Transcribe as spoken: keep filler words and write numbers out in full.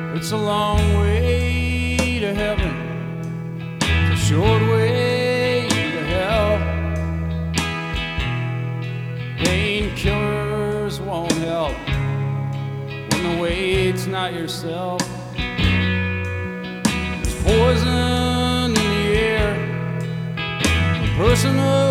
It's a long way to heaven, it's a short way to hell. Painkillers won't help when the weight's not yourself. There's poison in the air, the personal